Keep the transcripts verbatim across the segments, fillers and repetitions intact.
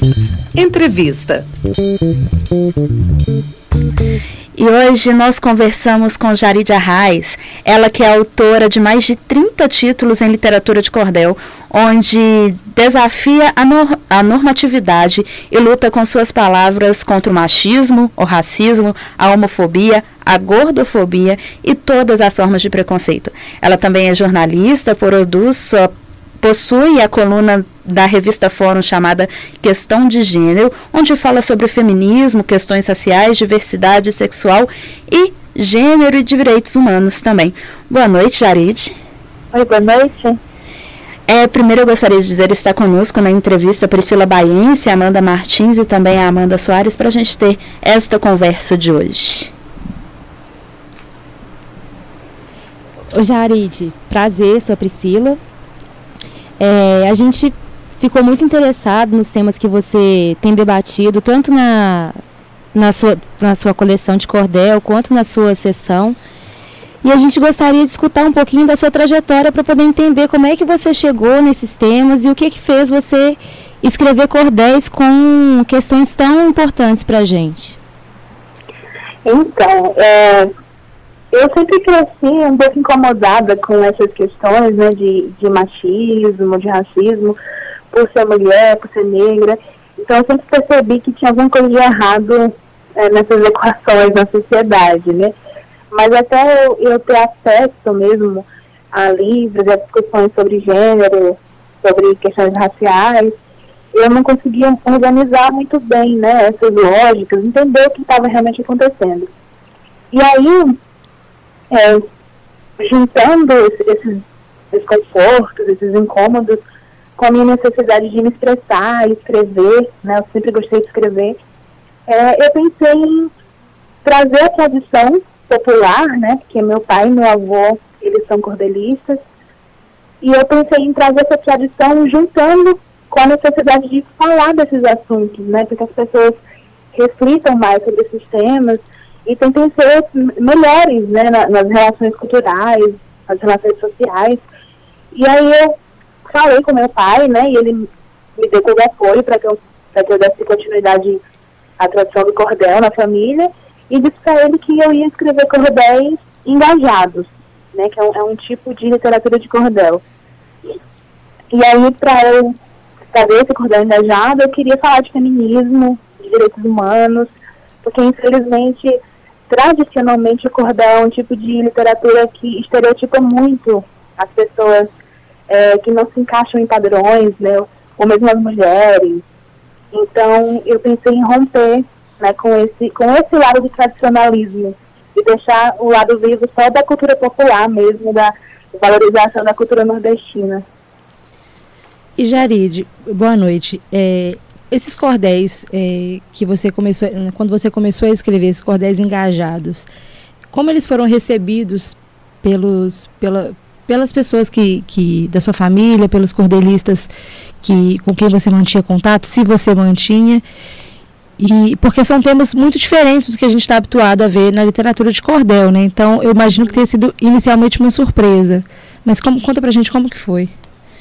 Entrevista. E hoje nós conversamos com Jaride Arraes, ela que é autora de mais de trinta títulos em literatura de cordel, onde desafia a, nor- a normatividade e luta com suas palavras contra o machismo, o racismo, a homofobia, a gordofobia e todas as formas de preconceito. Ela também é jornalista, produz sua Possui a coluna da revista Fórum chamada Questão de Gênero, onde fala sobre feminismo, questões raciais, diversidade sexual e gênero e direitos humanos também. Boa noite, Jaride. Oi, boa noite. É, primeiro eu gostaria de dizer, está conosco na entrevista Priscila Baiense, Amanda Martins e também a Amanda Soares, para a gente ter esta conversa de hoje. Ô Jaride, prazer, sou a Priscila. É, a gente ficou muito interessado nos temas que você tem debatido, tanto na, na, sua, na sua coleção de cordel, quanto na sua sessão. E a gente gostaria de escutar um pouquinho da sua trajetória para poder entender como é que você chegou nesses temas e o que, que fez você escrever cordéis com questões tão importantes para a gente. Então, é... eu sempre cresci um pouco incomodada com essas questões, né, de, de machismo, de racismo, por ser mulher, por ser negra. Então eu sempre percebi que tinha alguma coisa de errado é, nessas equações na sociedade, né. Mas até eu, eu ter acesso mesmo a livros, a discussões sobre gênero, sobre questões raciais, eu não conseguia organizar muito bem, né, essas lógicas, entender o que estava realmente acontecendo. E aí, É, juntando esses desconfortos, esses incômodos, com a minha necessidade de me expressar, escrever, né, eu sempre gostei de escrever, é, eu pensei em trazer a tradição popular, né, porque meu pai e meu avô, eles são cordelistas, e eu pensei em trazer essa tradição juntando com a necessidade de falar desses assuntos, né, porque as pessoas reflitam mais sobre esses temas, e tentem ser melhores, né, nas relações culturais, nas relações sociais. E aí eu falei com meu pai, né, e ele me deu todo apoio para que, que eu desse continuidade à tradição do cordel na família, e disse para ele que eu ia escrever cordéis engajados, né, que é um, é um tipo de literatura de cordel. E aí, para eu fazer esse cordel engajado, eu queria falar de feminismo, de direitos humanos, porque infelizmente tradicionalmente o cordel é um tipo de literatura que estereotipa muito as pessoas é, que não se encaixam em padrões, né, ou mesmo as mulheres. Então eu pensei em romper, né, com, esse, com esse lado do tradicionalismo e deixar o lado vivo só da cultura popular mesmo, da valorização da cultura nordestina. E Jaride, boa noite. É... Esses cordéis é, que você começou, quando você começou a escrever esses cordéis engajados, como eles foram recebidos pelos, pela, pelas pessoas que, que, da sua família, pelos cordelistas que, com quem você mantinha contato, se você mantinha, e, porque são temas muito diferentes do que a gente está habituado a ver na literatura de cordel, né? Então eu imagino que tenha sido inicialmente uma surpresa. Mas como, conta pra gente como que foi.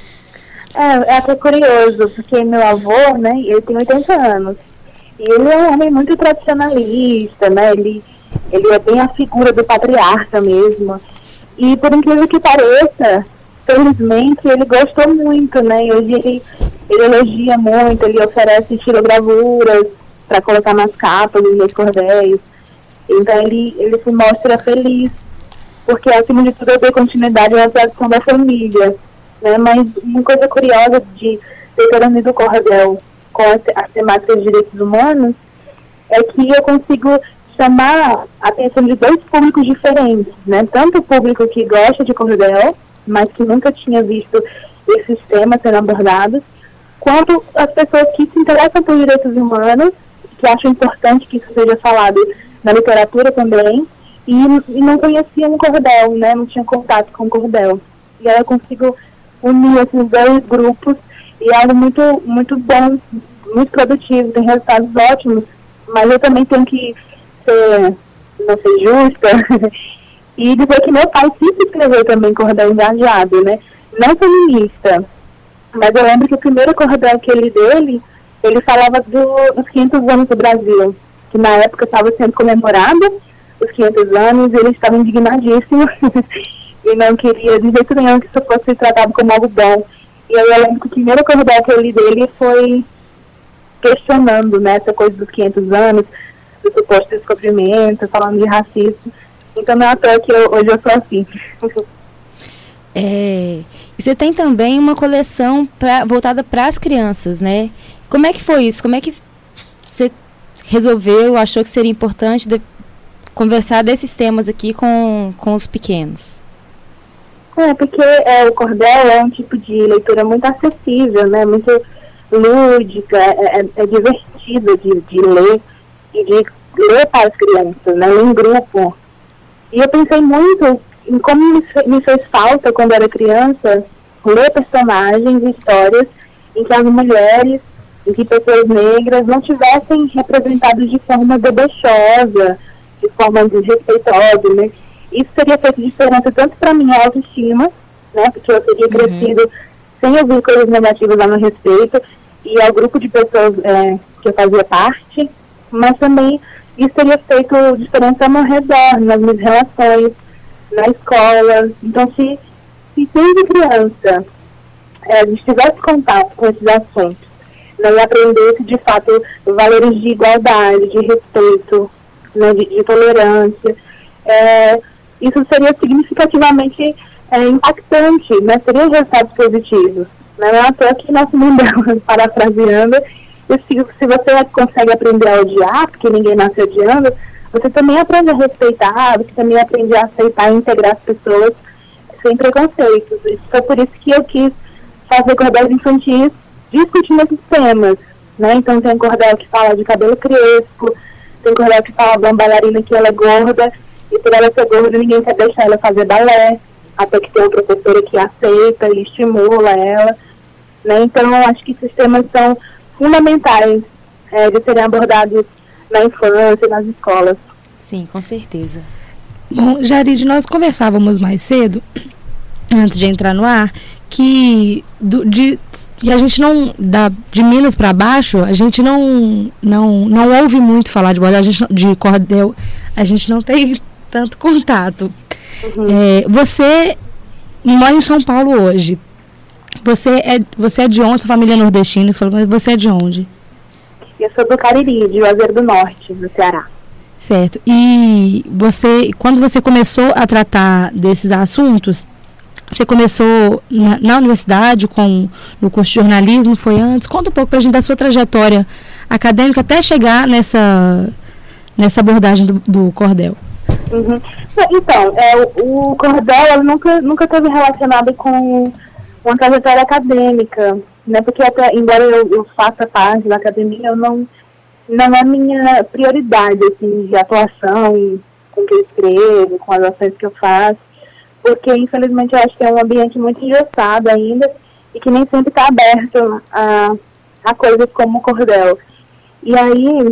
É, é até curioso, porque meu avô, né, ele tem oitenta anos, e ele é um homem muito tradicionalista, né, ele, ele é bem a figura do patriarca mesmo, e por incrível que pareça, felizmente, ele gostou muito, né, e hoje ele, ele elogia muito, ele oferece estilogravuras para colocar nas capas dos meus cordéis, então ele, ele se mostra feliz, porque acima de tudo eu dei continuidade à tradição da família. Né, mas uma coisa curiosa de ter unido o cordel com as, as temáticas de direitos humanos é que eu consigo chamar a atenção de dois públicos diferentes, né? Tanto o público que gosta de cordel, mas que nunca tinha visto esses temas sendo abordados, quanto as pessoas que se interessam por direitos humanos, que acham importante que isso seja falado na literatura também, e, e não conheciam o cordel, né? Não tinham contato com o cordel. E aí eu consigo unir esses dois grupos e é algo muito, muito bom, muito produtivo, tem resultados ótimos, mas eu também tenho que ser, não ser justa e dizer que meu pai sempre escreveu também cordel engajado, né? Não feminista, mas eu lembro que o primeiro cordel que ele dele ele falava do, dos quinhentos anos do Brasil, que na época estava sendo comemorado os quinhentos anos, e ele estava indignadíssimo e não queria de jeito nenhum que isso fosse tratado como algo bom. E aí eu lembro que o primeiro cordel que eu li dele foi questionando, né, essa coisa dos quinhentos anos, do suposto descobrimento, falando de racismo. Então não é à toa que eu, hoje eu sou assim. É, e você tem também uma coleção pra, voltada para as crianças, né? Como é que foi isso? Como é que você resolveu, achou que seria importante de, conversar desses temas aqui com, com os pequenos? É, porque é, o cordel é um tipo de leitura muito acessível, né? Muito lúdica, é, é, é divertido de, de ler e de ler para as crianças, né? Em grupo. E eu pensei muito em como me, me fez falta, quando era criança, ler personagens e histórias em que as mulheres, em que pessoas negras não tivessem representadas de forma debochosa, de forma desrespeitosa, né? Isso teria feito diferença tanto para a minha autoestima, né? Porque eu teria uhum. crescido sem ouvir coisas negativas a meu respeito, e ao grupo de pessoas é, que eu fazia parte, mas também isso teria feito diferença ao meu redor, nas minhas relações, na escola. Então, se, se desde criança é, a gente tivesse contato com esses assuntos, né, e aprendesse de fato valores de igualdade, de respeito, né, de, de tolerância, é, isso seria significativamente é, impactante, né, teria resultados positivos. Não é à toa que nosso mundo, parafraseando, se, se você consegue aprender a odiar, porque ninguém nasce odiando, você também aprende a respeitar, você também aprende a aceitar e integrar as pessoas sem preconceitos. Foi por isso que eu quis fazer cordéis infantis discutindo esses temas, né? Então tem cordel que fala de cabelo crespo, tem cordel que fala de uma bailarina que ela é gorda, e por ela ser gorda ninguém quer deixar ela fazer balé, até que tem uma professora que aceita e estimula ela, né? Então eu acho que esses temas são fundamentais é, de serem abordados na infância, nas escolas. Sim, com certeza. Bom, Jaride, nós conversávamos mais cedo, antes de entrar no ar, que do, de, e a gente não, da, de Minas para baixo, a gente não, não, não ouve muito falar de bordel, a gente, de cordel, a gente não tem tanto contato. Uhum. É, você mora em São Paulo hoje. Você é, você é de onde? Sua família é nordestina, você falou, mas você é de onde? Eu sou do Cariri, de Juazeiro do Norte, no Ceará. Certo. E você, quando você começou a tratar desses assuntos, você começou na, na universidade, com, no curso de jornalismo, foi antes? Conta um pouco pra gente da sua trajetória acadêmica até chegar nessa, nessa abordagem do, do cordel. Uhum. Então, é, o, o cordel ela nunca, nunca esteve relacionado com uma trajetória acadêmica, né? Porque até, embora eu, eu faça parte da academia, eu não, não é minha prioridade, assim, de atuação e com o que eu escrevo, com as ações que eu faço, porque infelizmente eu acho que é um ambiente muito engessado ainda e que nem sempre está aberto a, a coisas como o cordel. E aí,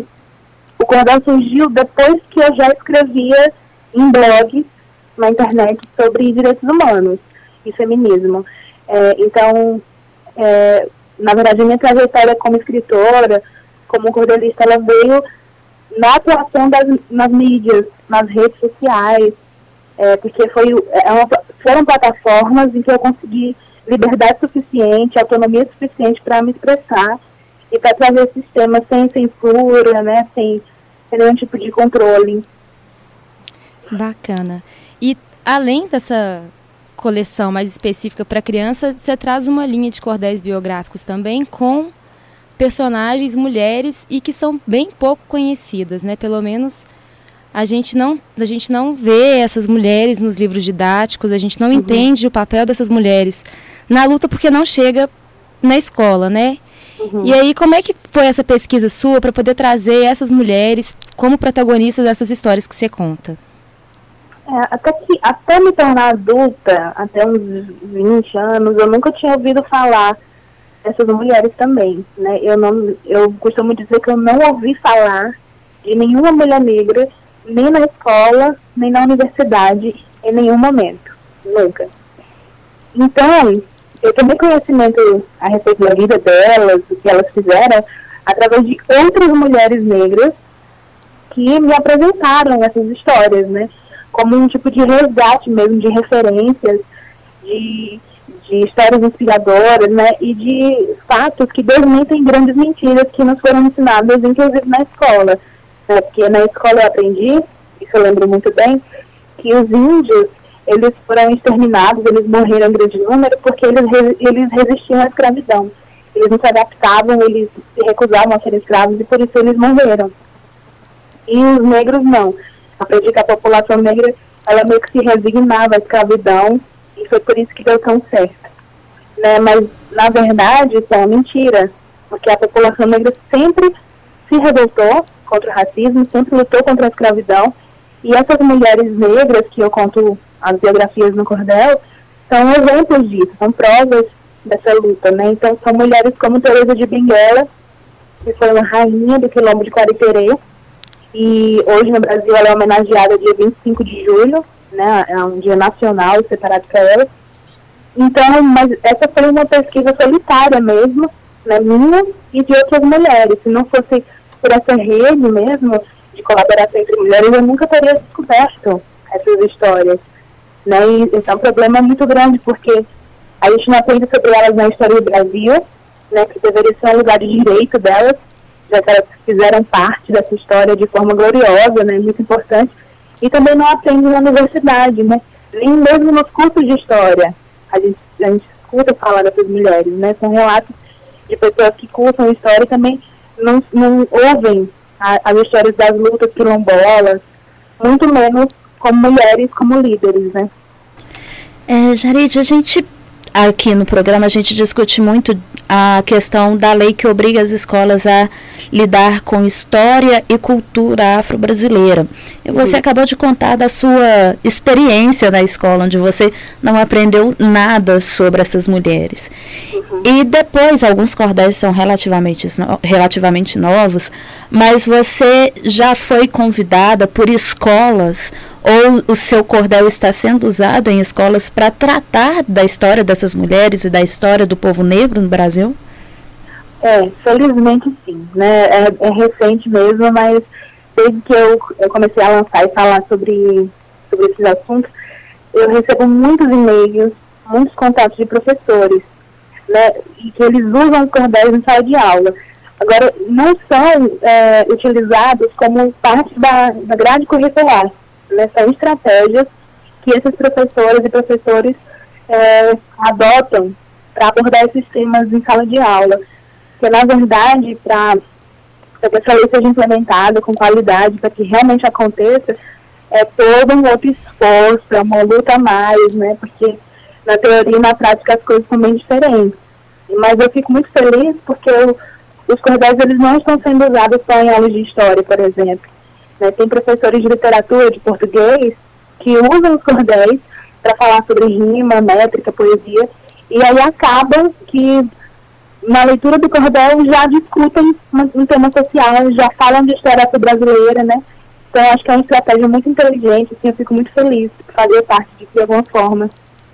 o cordel surgiu depois que eu já escrevia em blogs na internet sobre direitos humanos e feminismo. É, então, é, na verdade, a minha trajetória como escritora, como cordelista, ela veio na atuação das, nas mídias, nas redes sociais, é, porque foi, é uma, foram plataformas em que eu consegui liberdade suficiente, autonomia suficiente para me expressar e para trazer esses temas sem censura, né, sem, sem nenhum tipo de controle. Bacana. E além dessa coleção mais específica para crianças, você traz uma linha de cordéis biográficos também com personagens mulheres e que são bem pouco conhecidas, né? Pelo menos a gente não, a gente não vê essas mulheres nos livros didáticos, a gente não uhum. entende o papel dessas mulheres na luta porque não chega na escola, né? Uhum. E aí, como é que foi essa pesquisa sua para poder trazer essas mulheres como protagonistas dessas histórias que você conta? É, até, que, até me tornar adulta, até uns vinte anos, eu nunca tinha ouvido falar dessas mulheres também, né? Eu, não, eu costumo dizer que eu não ouvi falar de nenhuma mulher negra, nem na escola, nem na universidade, em nenhum momento, nunca. Então, eu tomei conhecimento a respeito da vida delas, do que elas fizeram, através de outras mulheres negras que me apresentaram essas histórias, né? Como um tipo de resgate mesmo, de referências, de, de histórias inspiradoras, né? E de fatos que desmentem grandes mentiras que nos foram ensinadas, inclusive na escola. Né? Porque na escola eu aprendi, isso eu lembro muito bem, que os índios, eles foram exterminados, eles morreram em grande número porque eles, eles resistiam à escravidão. Eles não se adaptavam, eles se recusavam a ser escravos e por isso eles morreram. E os negros não. Aprendi que a população negra, ela meio que se resignava à escravidão e foi por isso que deu tão certo. Né? Mas, na verdade, isso é uma mentira, porque a população negra sempre se revoltou contra o racismo, sempre lutou contra a escravidão. E essas mulheres negras, que eu conto as biografias no cordel, são exemplos disso, são provas dessa luta, né? Então, são mulheres como Teresa de Benguela, que foi uma rainha do quilombo de Quariperê, e hoje no Brasil ela é homenageada dia vinte e cinco de julho, né? É um dia nacional separado para ela. Então, mas essa foi uma pesquisa solitária mesmo, né, minha e de outras mulheres. Se não fosse por essa rede mesmo de colaboração entre mulheres, eu nunca teria descoberto essas histórias. Né? E esse é um problema muito grande, porque a gente não aprende sobre elas na história do Brasil, né, que deveria ser um lugar de direito delas, já que elas fizeram parte dessa história de forma gloriosa, né, muito importante, e também não aprende na universidade, né, nem mesmo nos cursos de história. A gente, a gente escuta falar dessas mulheres, né, são relatos de pessoas que cursam história e também não, não ouvem a, as histórias das lutas quilombolas, muito menos como mulheres, como líderes, né. É, Jaride, a gente, aqui no programa, a gente discute muito a questão da lei que obriga as escolas a lidar com história e cultura afro-brasileira. E você uhum. acabou de contar da sua experiência na escola, onde você não aprendeu nada sobre essas mulheres. Uhum. E depois, alguns cordéis são relativamente, no, relativamente novos, mas você já foi convidada por escolas, ou o seu cordel está sendo usado em escolas para tratar da história dessas mulheres e da história do povo negro no Brasil? É, felizmente sim, né? É, é recente mesmo, mas desde que eu, eu comecei a lançar e falar sobre, sobre esses assuntos, eu recebo muitos e-mails, muitos contatos de professores, né? E que eles usam os cordéis em sala de aula. Agora, não são é, utilizados como parte da, da grade curricular. Né, são estratégias que esses professores e professores é, adotam para abordar esses temas em sala de aula. Porque, na verdade, para que essa lei seja implementada com qualidade, para que realmente aconteça, é todo um outro esforço, é uma luta a mais, né? Porque na teoria e na prática as coisas são bem diferentes. Mas eu fico muito feliz porque eu, os cordéis eles não estão sendo usados só em aulas de história, por exemplo. Né, tem professores de literatura, de português, que usam os cordéis para falar sobre rima, métrica, poesia, e aí acaba que na leitura do cordel já discutem um tema social, já falam de história brasileira, né? Então acho que é uma estratégia muito inteligente, assim, eu fico muito feliz de fazer parte disso de alguma forma.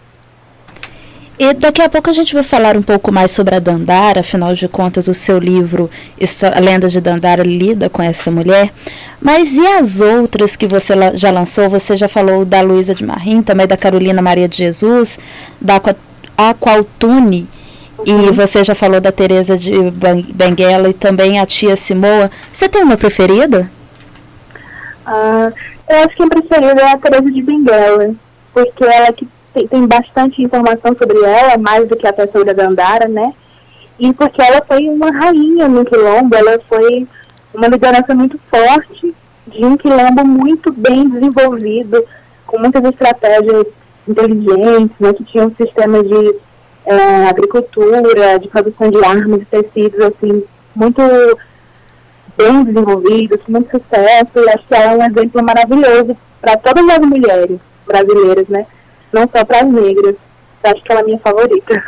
E daqui a pouco a gente vai falar um pouco mais sobre a Dandara, afinal de contas o seu livro, A Lenda de Dandara, lida com essa mulher. Mas e as outras que você já lançou? Você já falou da Luísa de Marim, também da Carolina Maria de Jesus, da Aqualtune, uhum. e você já falou da Teresa de Benguela e também a tia Simoa. Você tem uma preferida? Ah, eu acho que a preferida é a Teresa de Benguela, porque ela que Tem, tem bastante informação sobre ela, mais do que a pessoa da Dandara, né? E porque ela foi uma rainha no quilombo, ela foi uma liderança muito forte de um quilombo muito bem desenvolvido, com muitas estratégias inteligentes, né? Que tinham um sistema de é, agricultura, de produção de armas e tecidos, assim, muito bem desenvolvidos, com muito sucesso. E acho que ela é um exemplo maravilhoso para todas as mulheres brasileiras, né? Não só para as negras. Eu acho que ela é a minha favorita.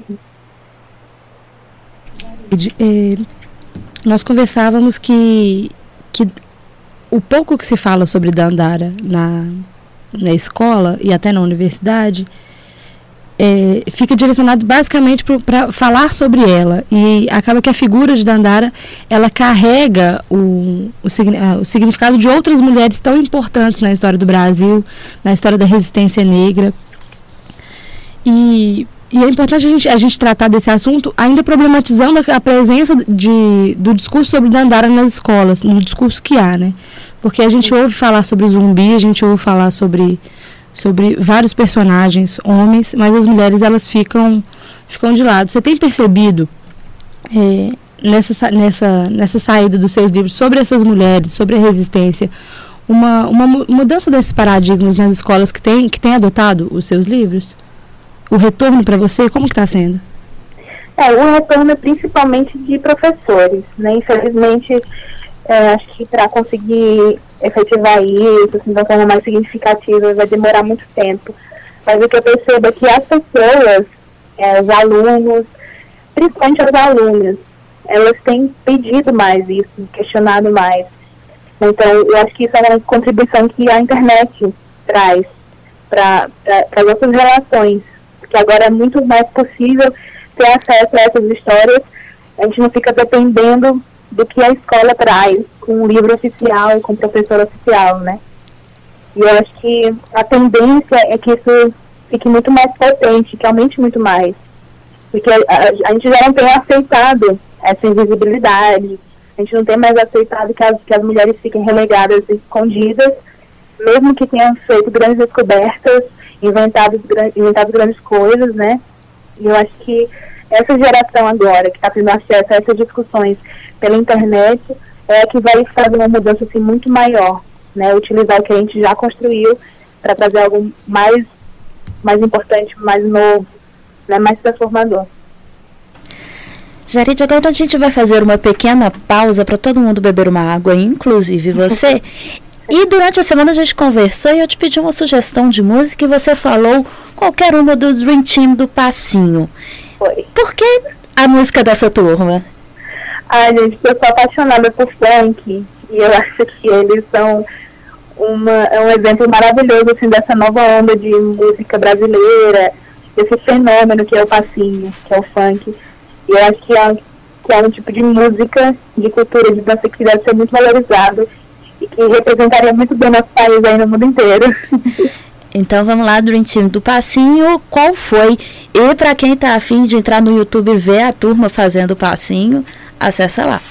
É, nós conversávamos que, que o pouco que se fala sobre Dandara na, na escola e até na universidade é, fica direcionado basicamente para falar sobre ela, e acaba que a figura de Dandara, ela carrega o, o, o significado de outras mulheres tão importantes na história do Brasil, na história da resistência negra. E, e é importante a gente, a gente tratar desse assunto ainda problematizando a, a presença de, do discurso sobre Dandara nas escolas, no discurso que há, né? Porque a gente ouve falar sobre zumbi, a gente ouve falar sobre... sobre vários personagens, homens, mas as mulheres, elas ficam, ficam de lado. Você tem percebido é, nessa, nessa, nessa saída dos seus livros sobre essas mulheres, sobre a resistência, uma, uma mudança desses paradigmas nas escolas que tem, que tem adotado os seus livros? O retorno para você, como que está sendo? É, o retorno é principalmente de professores, né? Infelizmente, é, acho que para conseguir efetivar isso, assim, de uma forma mais significativa, vai demorar muito tempo. Mas o que eu percebo é que as pessoas, é, os alunos, principalmente as alunas, elas têm pedido mais isso, questionado mais. Então, eu acho que isso é uma contribuição que a internet traz para as nossas relações, porque agora é muito mais possível ter acesso a essas histórias, a gente não fica dependendo do que a escola traz, com o livro oficial e com o professor oficial, né? E eu acho que a tendência é que isso fique muito mais potente, que aumente muito mais. Porque a, a, a gente já não tem aceitado essa invisibilidade, a gente não tem mais aceitado que as, que as mulheres fiquem relegadas e escondidas, mesmo que tenham feito grandes descobertas, inventado, inventado grandes coisas, né? E eu acho que essa geração agora, que está tendo acesso a essas discussões pela internet, é que vai fazer uma mudança assim, muito maior, né? Utilizar o que a gente já construiu para trazer algo mais, mais importante, mais novo, né? Mais transformador. Jaride, agora a gente vai fazer uma pequena pausa para todo mundo beber uma água, inclusive você. E durante a semana a gente conversou e eu te pedi uma sugestão de música e você falou qualquer uma do Dream Team do Passinho. Foi. Por que a música dessa turma? Ai, gente, eu sou apaixonada por funk e eu acho que eles são uma, é um exemplo maravilhoso assim, dessa nova onda de música brasileira, desse fenômeno que é o passinho, que é o funk. E eu acho que é, que é um tipo de música, de cultura, de dança que deve ser muito valorizado e que representaria muito bem nosso país aí no mundo inteiro. Então vamos lá, Dream Team do Passinho, qual foi? E para quem tá afim de entrar no YouTube e ver a turma fazendo o passinho, acessa lá.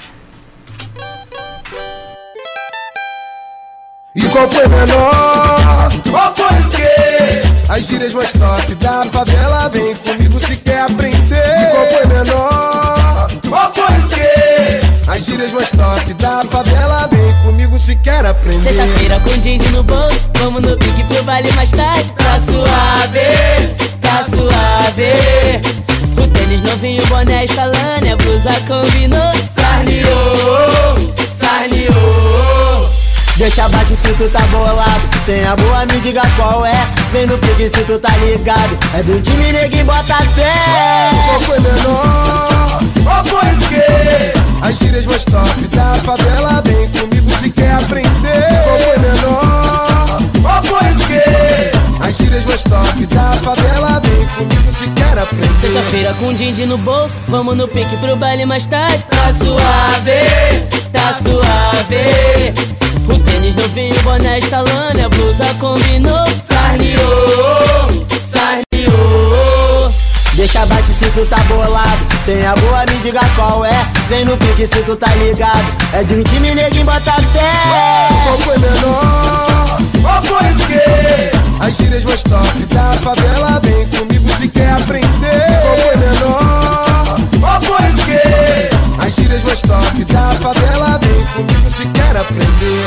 E qual foi menor? Qual foi o quê? As gírias mais top da favela, vem comigo se quer aprender. E qual foi menor? Qual foi o quê? As gírias mais top da favela, vem comigo se quer aprender. Sexta-feira com din-din no bolso, vamos no pique pro baile mais tarde. Tá suave, tá suave. O tênis novinho, boné estalando, a blusa combinou. Sarniou, sarniou. Deixa abaixo se tu tá bolado, tem a boa, me diga qual é. Vem no pique se tu tá ligado, é do time neguinho, bota fé. Qual foi menor? Qual foi o quê? As gírias mais top da favela, vem comigo se quer aprender. Qual foi menor? Qual foi o quê? As gírias mais top da favela, vem comigo se quer aprender. Sexta-feira com din-din no bolso, vamos no pique pro baile mais tarde. Tá suave, tá suave. O tênis novinho, boné estalando, a blusa combinou. Sarniou, sarniou. Deixa abaixo se tu tá bolado, tem a boa, me diga qual é. Vem no pique se tu tá ligado, é de um time neguinho, bota fé. Qual foi menor? Qual foi o quê? As gírias mais top da favela, vem comigo se quer aprender. Qual foi menor? Qual foi o quê? As gírias mais top da favela, vem comigo se quer aprender.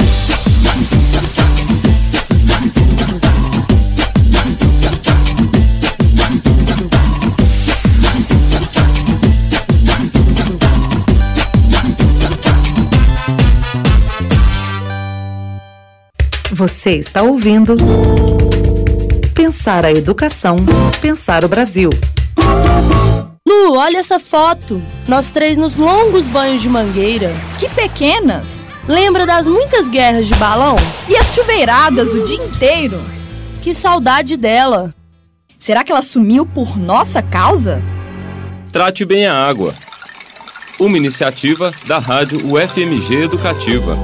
Você está ouvindo Pensar a Educação, Pensar o Brasil. Lu, olha essa foto. Nós três nos longos banhos de mangueira. Que pequenas! Lembra das muitas guerras de balão? E as chuveiradas o dia inteiro? Que saudade dela! Será que ela sumiu por nossa causa? Trate bem a água. Uma iniciativa da Rádio U F M G Educativa.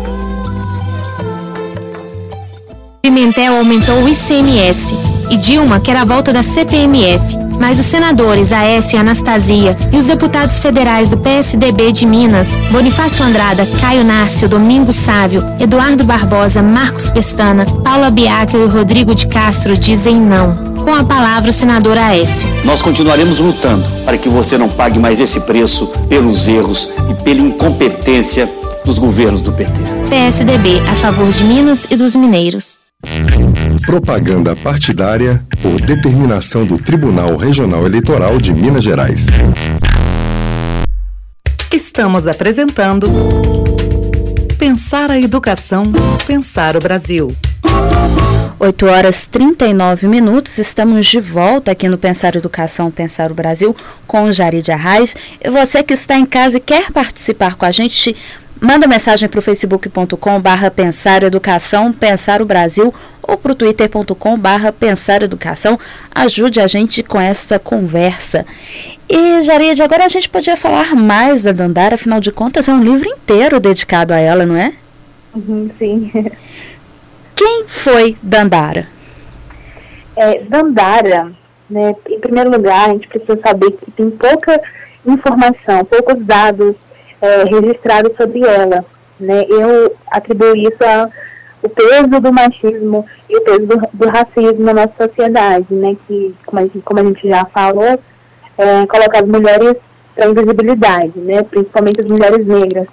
Pimentel aumentou o I C M S e Dilma quer a volta da C P M F. Mas os senadores Aécio e Anastasia e os deputados federais do P S D B de Minas, Bonifácio Andrada, Caio Nárcio, Domingos Sávio, Eduardo Barbosa, Marcos Pestana, Paula Biacchio e Rodrigo de Castro dizem não. Com a palavra o senador Aécio. Nós continuaremos lutando para que você não pague mais esse preço pelos erros e pela incompetência dos governos do P T. P S D B, a favor de Minas e dos mineiros. Propaganda partidária por determinação do Tribunal Regional Eleitoral de Minas Gerais. Estamos apresentando Pensar a Educação, Pensar o Brasil. oito horas e trinta e nove minutos, estamos de volta aqui no Pensar Educação, Pensar o Brasil, com o Jarid Arraes. E você que está em casa e quer participar com a gente, manda mensagem para o facebook ponto com barra Pensar Educação, Pensar o Brasil, ou para o twitter ponto com barra Pensar Educação. Ajude a gente com esta conversa. E, Jarid, agora a gente podia falar mais da Dandara, afinal de contas é um livro inteiro dedicado a ela, não é? Uhum, sim. Quem foi Dandara? É, Dandara, né, em primeiro lugar, a gente precisa saber que tem pouca informação, poucos dados é, registrados sobre ela. Né? Eu atribuo isso ao peso do machismo e o peso do, do racismo na nossa sociedade, né? Que, como a gente, como a gente já falou, é, coloca as mulheres para invisibilidade, né? Principalmente as mulheres negras.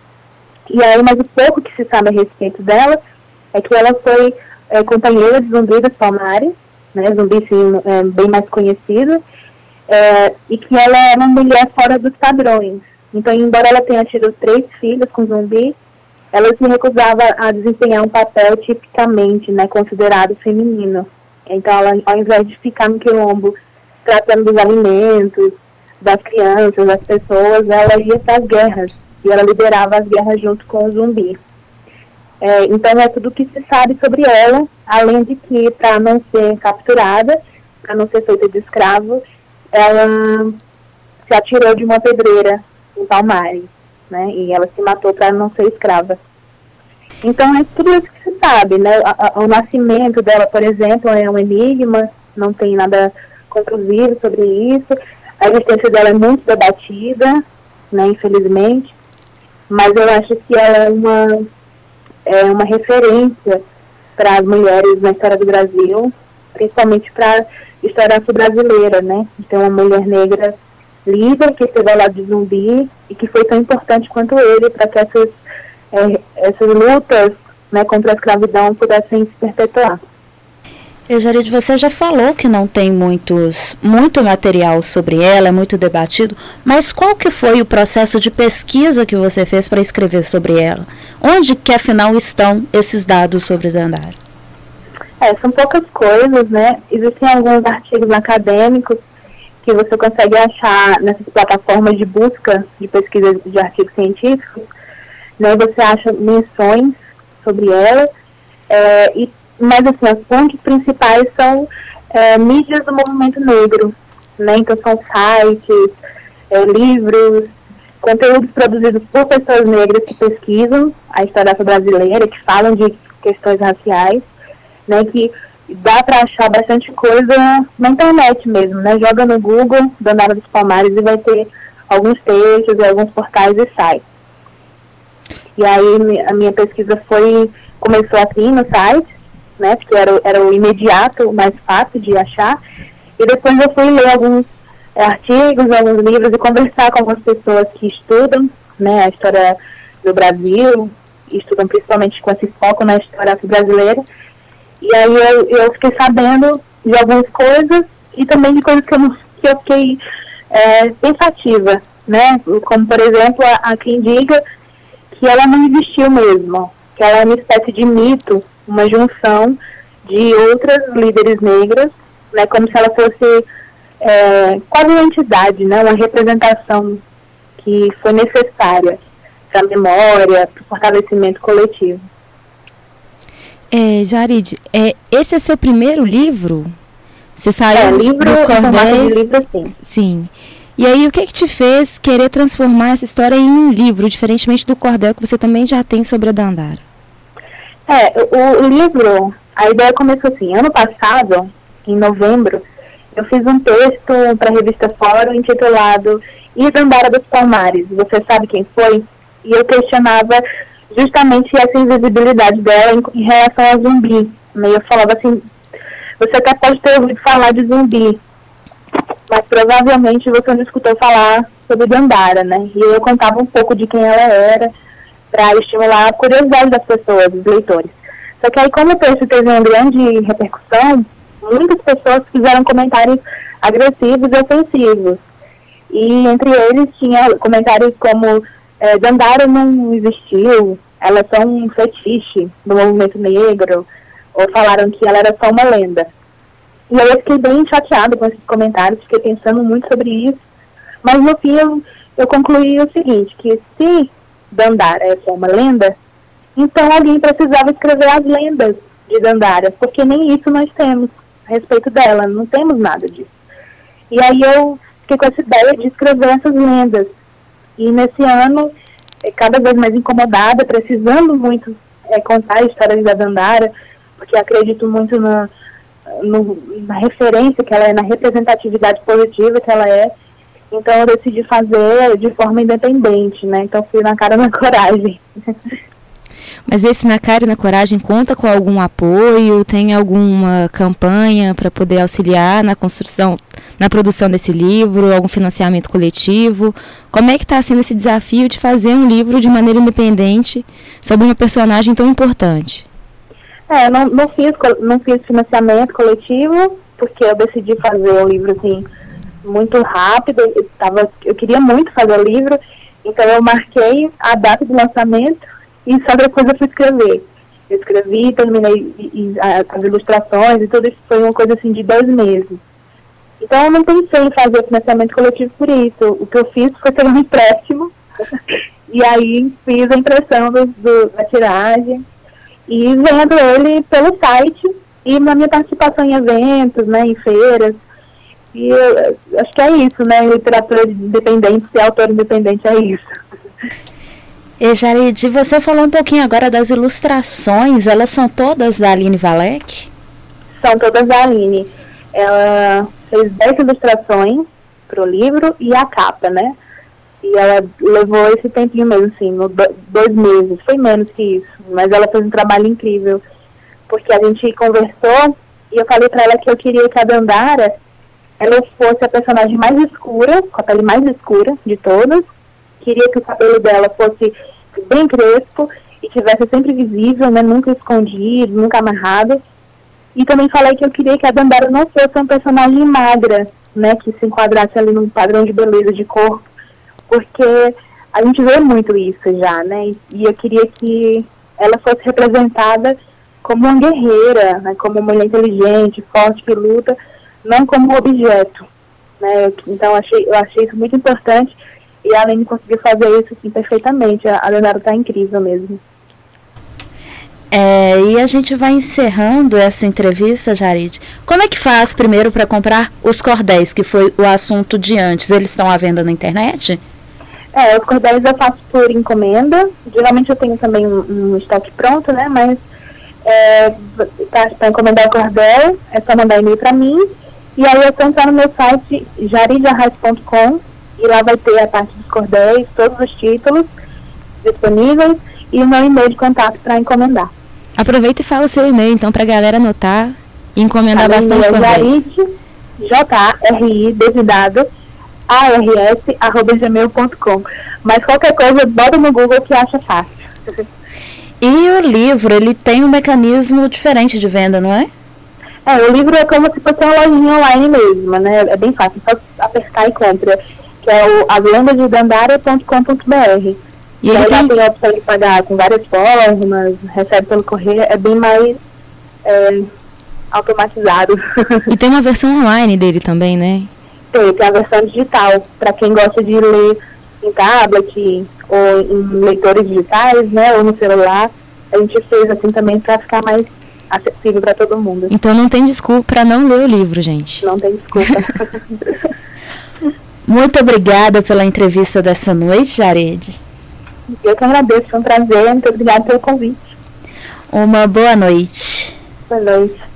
E aí, mas o pouco que se sabe a respeito dela é que ela foi é, companheira de Zumbi dos Palmares, né, Zumbi sim, é, bem mais conhecido, é, e que ela era uma mulher fora dos padrões. Então, embora ela tenha tido três filhos com Zumbi, ela se recusava a desempenhar um papel tipicamente, né, considerado feminino. Então, ela, ao invés de ficar no quilombo tratando dos alimentos, das crianças, das pessoas, ela ia para as guerras, e ela liderava as guerras junto com o Zumbi. É, então é tudo o que se sabe sobre ela, além de que, para não ser capturada, para não ser feita de escravo, ela se atirou de uma pedreira em Palmares, né? E ela se matou para não ser escrava. Então é tudo isso que se sabe, né? A, a, o nascimento dela, por exemplo, é um enigma, não tem nada conclusivo sobre isso. A existência dela é muito debatida, né? Infelizmente, mas eu acho que ela é uma é uma referência para as mulheres na história do Brasil, principalmente para a história afro-brasileira, né? Então, uma mulher negra livre, que esteve ao lado de Zumbi e que foi tão importante quanto ele para que essas, é, essas lutas, né, contra a escravidão pudessem se perpetuar. E, Jarid, você já falou que não tem muitos, muito material sobre ela, é muito debatido, mas qual que foi o processo de pesquisa que você fez para escrever sobre ela? Onde que, afinal, estão esses dados sobre Dandara? É, são poucas coisas, né? Existem alguns artigos acadêmicos que você consegue achar nessas plataformas de busca de pesquisa de artigos científicos, né? Você acha menções sobre ela, é, e mas, assim, as fontes principais são é, mídias do movimento negro, né? Então, são sites, é, livros, conteúdos produzidos por pessoas negras que pesquisam a história brasileira, que falam de questões raciais, né? Que dá para achar bastante coisa na internet mesmo, né? Joga no Google, Dandara dos Palmares, e vai ter alguns textos e alguns portais e sites. E aí, a minha pesquisa foi, começou aqui no site, né, porque era, era o imediato, o mais fácil de achar, e depois eu fui ler alguns é, artigos, alguns livros e conversar com algumas pessoas que estudam, né, a história do Brasil, e estudam principalmente com esse foco na história brasileira, e aí eu, eu fiquei sabendo de algumas coisas e também de coisas que eu, não, que eu fiquei é, pensativa, né, como por exemplo, há, há quem diga que ela não existiu mesmo, que ela é uma espécie de mito, uma junção de outras líderes negras, né, como se ela fosse é, quase uma entidade, né, uma representação que foi necessária para a memória, para o fortalecimento coletivo. É, Jarid, é, esse é seu primeiro livro? Você saiu é, dos, livro, dos cordéis. Livro, sim. sim. E aí, o que que te fez querer transformar essa história em um livro, diferentemente do cordel que você também já tem sobre a Dandara? É, o, o livro, a ideia começou assim, ano passado, em novembro, eu fiz um texto para a revista Fórum intitulado E Dandara dos Palmares, você sabe quem foi? E eu questionava justamente essa invisibilidade dela em, em relação a zumbi. E eu falava assim, você até pode ter ouvido falar de zumbi, mas provavelmente você não escutou falar sobre Dandara, né? E eu contava um pouco de quem ela era, para estimular a curiosidade das pessoas, dos leitores. Só que aí, como o texto teve uma grande repercussão, muitas pessoas fizeram comentários agressivos e ofensivos. E entre eles tinha comentários como é, Dandara não existiu, ela é só um fetiche do movimento negro, ou falaram que ela era só uma lenda. E aí eu fiquei bem chateada com esses comentários, fiquei pensando muito sobre isso, mas no fim eu, eu concluí o seguinte, que se Dandara é só uma lenda, então alguém precisava escrever as lendas de Dandara, porque nem isso nós temos a respeito dela, não temos nada disso. E aí eu fiquei com essa ideia de escrever essas lendas. E nesse ano, é, cada vez mais incomodada, precisando muito é, contar a história da Dandara, porque acredito muito na, no, na referência que ela é, na representatividade positiva que ela é. Então eu decidi fazer de forma independente, né? Então fui na cara e na coragem. Mas esse Na Cara e na Coragem conta com algum apoio? Tem alguma campanha para poder auxiliar na construção, na produção desse livro? Algum financiamento coletivo? Como é que está sendo esse desafio de fazer um livro de maneira independente sobre uma personagem tão importante? É, não, não, fiz, não fiz financiamento coletivo, porque eu decidi fazer o livro assim, muito rápido. Eu, tava, eu queria muito fazer o livro, então eu marquei a data do lançamento e só depois eu fui escrever. Eu escrevi, terminei e, e, as ilustrações e tudo isso foi uma coisa assim de dois meses. Então eu não pensei em fazer financiamento coletivo por isso. O que eu fiz foi ter um empréstimo e aí fiz a impressão do, do, da tiragem e vendo ele pelo site e na minha participação em eventos, né, em feiras. E eu, acho que é isso, né, literatura independente, ser autor independente é isso. E Jarid, você falou um pouquinho agora das ilustrações, elas são todas da Aline Valek? São todas da Aline. Ela fez dez ilustrações para o livro e a capa, né? E ela levou esse tempinho mesmo, assim, no do, dois meses, foi menos que isso, mas ela fez um trabalho incrível, porque a gente conversou e eu falei para ela que eu queria que a Dandara, ela fosse a personagem mais escura, com a pele mais escura de todas. Queria que o cabelo dela fosse bem crespo e tivesse sempre visível, né, nunca escondido, nunca amarrado. E também falei que eu queria que a Dandara não fosse uma personagem magra, né, que se enquadrasse ali num padrão de beleza de corpo, porque a gente vê muito isso já, né, e eu queria que ela fosse representada como uma guerreira, né, como uma mulher inteligente, forte, que luta, não como um objeto, né. Então achei, eu achei isso muito importante. E a Aline conseguiu fazer isso assim, perfeitamente. A Dandara está incrível mesmo. É, e a gente vai encerrando essa entrevista, Jarid. Como é que faz primeiro para comprar os cordéis, que foi o assunto de antes? Eles estão à venda na internet? É, os cordéis eu faço por encomenda. Geralmente eu tenho também um, um estoque pronto, né? Mas é, para encomendar o cordel é só mandar e-mail para mim. E aí eu vou entrar no meu site jarid arraes ponto com. E lá vai ter a parte dos cordéis, todos os títulos disponíveis e o meu e-mail de contato para encomendar. Aproveita e fala o seu e-mail, então, para a galera anotar e encomendar tá, bastante cordéis. Jarid, J A R I, devidado, A R S, arroba gmail ponto com. Mas qualquer coisa, bota no Google que acha fácil. E o livro, ele tem um mecanismo diferente de venda, não é? É, o livro é como se fosse uma lojinha online mesmo, né? É bem fácil, só apertar e compra. Que é o as lendas de dandara ponto com ponto b r. E aí tem... tem a opção de pagar com várias formas, recebe pelo correio, é bem mais é, automatizado. E tem uma versão online dele também, né? Tem, tem a versão digital, para quem gosta de ler em tablet ou em leitores digitais, né, ou no celular. A gente fez assim também para ficar mais acessível para todo mundo. Então não tem desculpa para não ler o livro, gente. Não tem desculpa. Muito obrigada pela entrevista dessa noite, Jared. Eu que agradeço, foi um prazer. Muito obrigada pelo convite. Uma boa noite. Boa noite.